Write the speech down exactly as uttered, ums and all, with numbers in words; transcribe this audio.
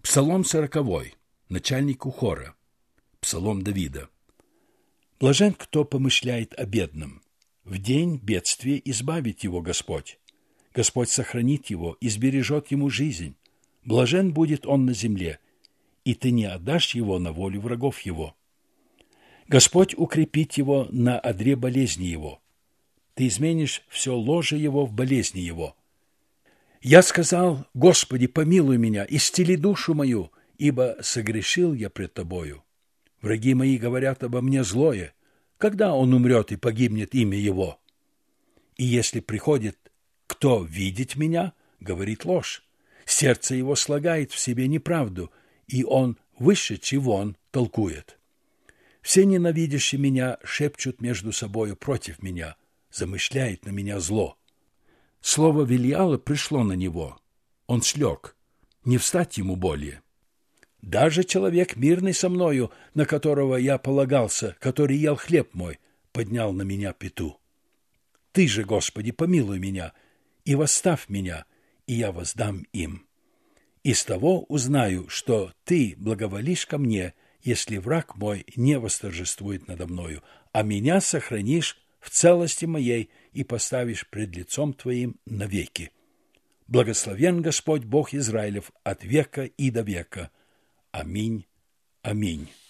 Псалом сороковой, начальнику хора, псалом Давида. Блажен, кто помышляет о бедном. В день бедствия избавит его Господь. Господь сохранит его и сбережет ему жизнь. Блажен будет он на земле, и ты не отдашь его на волю врагов его. Господь укрепит его на одре болезни его. Ты изменишь все ложе его в болезни его. Я сказал: Господи, помилуй меня, исцели душу мою, ибо согрешил я пред Тобою. Враги мои говорят обо мне злое. Когда он умрет и погибнет имя его? И если приходит кто видеть меня, говорит ложь. Сердце его слагает в себе неправду, и он, вышедший вон, толкует. Все ненавидящие меня шепчут между собою против меня, замышляет на меня зло. Слово Велиала пришло на него. Он слег, не встать ему более. Даже человек мирный со мною, на которого я полагался, который ел хлеб мой, поднял на меня пяту. Ты же, Господи, помилуй меня и восставь меня, и я воздам им. Из того узнаю, что Ты благоволишь ко мне, если враг мой не восторжествует надо мною, а меня сохранишь в целости моей и поставишь пред лицом Твоим навеки. Благословен Господь Бог Израилев от века и до века. Аминь. Аминь.